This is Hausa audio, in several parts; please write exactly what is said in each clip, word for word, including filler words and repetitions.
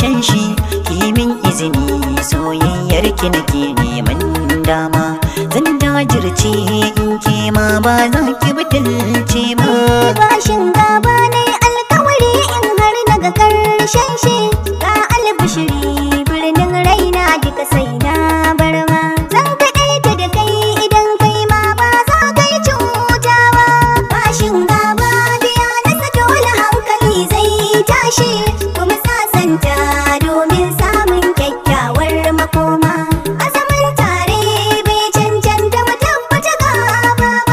sunan shi kimin izini soyayyar ki nake neman dama zan jajirce in ke ma ba za ki butulce ba. Bashin gaba na yi alkawari in har naga karshen shi ga albishiri birnin raina duka sai na barma zan kaɗaita da kai idan kai ma ba za ka yi cuta ba. Bashin gaba biya nasa dole hankali zai tashi kuma sasanta domin samun kyakkyawar makoma a zaman tare bai cancanta mu tabbata gaba ba.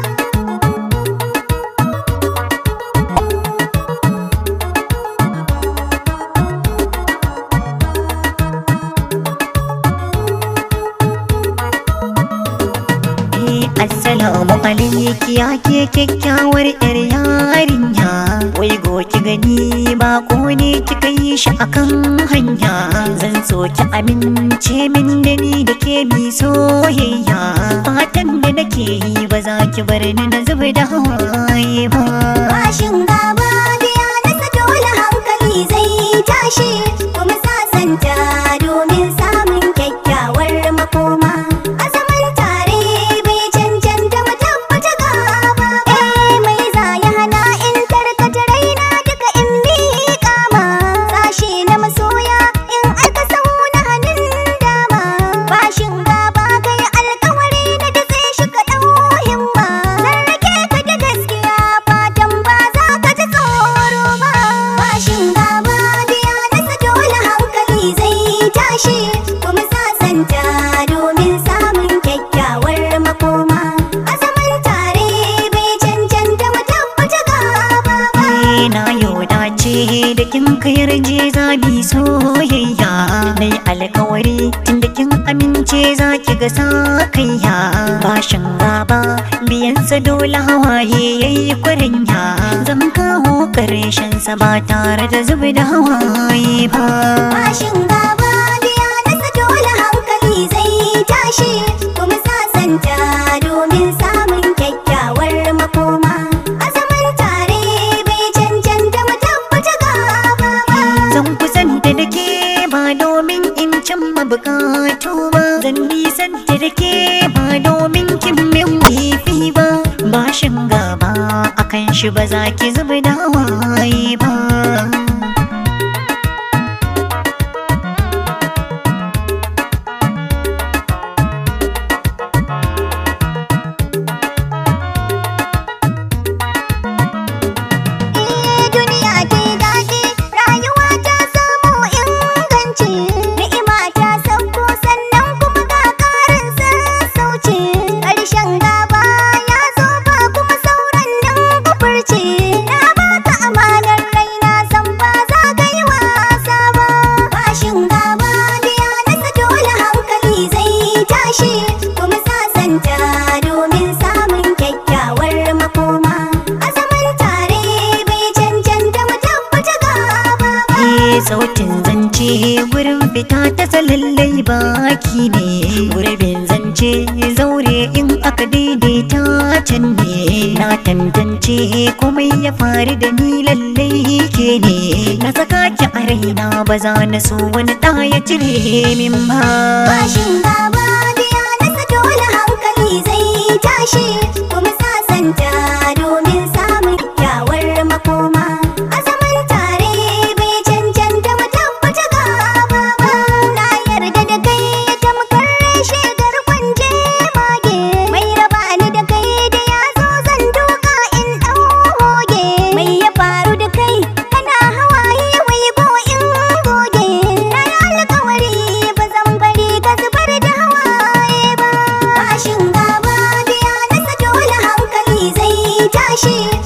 Assalamu alaiki ya ke kyakkyawar yar yarinya wai goki gani ba ko ne kika yi shi akan hanya zan so ki amince min da ni da ke mi soyayya fatan da nake yi ba za ki bar ni na zuba da hawaye ba. Bashin gaba biya nasa dole hankali zai tashi kuma sasanta domin samun kyakkyawar makoma a zaman tare bai cancanta mu tabbata gaba ba. Eh mai za ya hana in tarkata raina duka in miƙa ma sashe na masoya in aka sauna hannun dama. Bashin gaba kai alkawari na da zai shiga ɗau himma zan rake ka da gaskiya fatan ba za ka ji tsoro ba. Bashin gaba biya nasa dole hankali zai tashi kuma sasanta domin samun kyakkyawar makoma a zaman tare bai cancanta mu tabbata gaba ba. Na yau dace da kin kayar je zabi soyayya nai alkawari tunda kin amince za ki ga sakayya. Bashin gaba biyansa dole hawaye yayi kwarenya zan kawo karshen sa ba tare da zubi da hawaye ba. Bashin gaba biya nasa dole hankali zai tashi kuma sasanta domin samun kyakkyawar makoma a zaman tare bai cancanta mu tabbata gaba ba. Zan kusanta da ke ba domin in cimma bukatu ba zan nisanta da ke ba domin kin min wifi ba. Bashin gaba akan shi ba za ki zubi da hawaye ba. Eh duniya ke daɗi rayuwa ta samu inganci ni'ima ta sauko sannan kuma ga ƙarin sassauci ƙarshen gaba ya zo ba kuma sauran nan kufurci na baka amanar raina san ba za ka yi wasa ba. Bashin gaba biya nasa dole hankali zai tashi kuma sasanta domin samun kyakkyawar makoma a zaman tare bai cancanta mu tabbata gaba ba. Eh sautin zance gurin fita ta salallai baki ne gurbin zance zaure in aka daidaita can ne na tantance komai ya faru da ni lallai ke ne na saka ki a raina ba za na so wani ɗa ya cire min ba. Bashin gaba biya nasa dole hankali zai tashi kuma sasanta domin samun kyakkyawar makoma a zaman tare bai cancanta mu tabbata gaba ba. Na yarda da kai ya tamkar shegar kwanje mage mai raba ni da kai da ya zo zan duka in ɗau hoge mai ya faru da kai kana hawaye wai ko in goge na yi alkawari ba zan bari ka zubar da hawaye ba. Bashin gaba biya nasa dole hankali zai tashi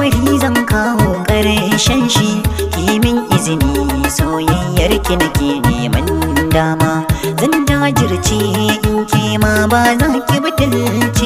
alkawari zan kawo ƙarshen shi, ki min izini soyayyar ki nake neman dama, zan jajirce in ke ma ba za ki butulce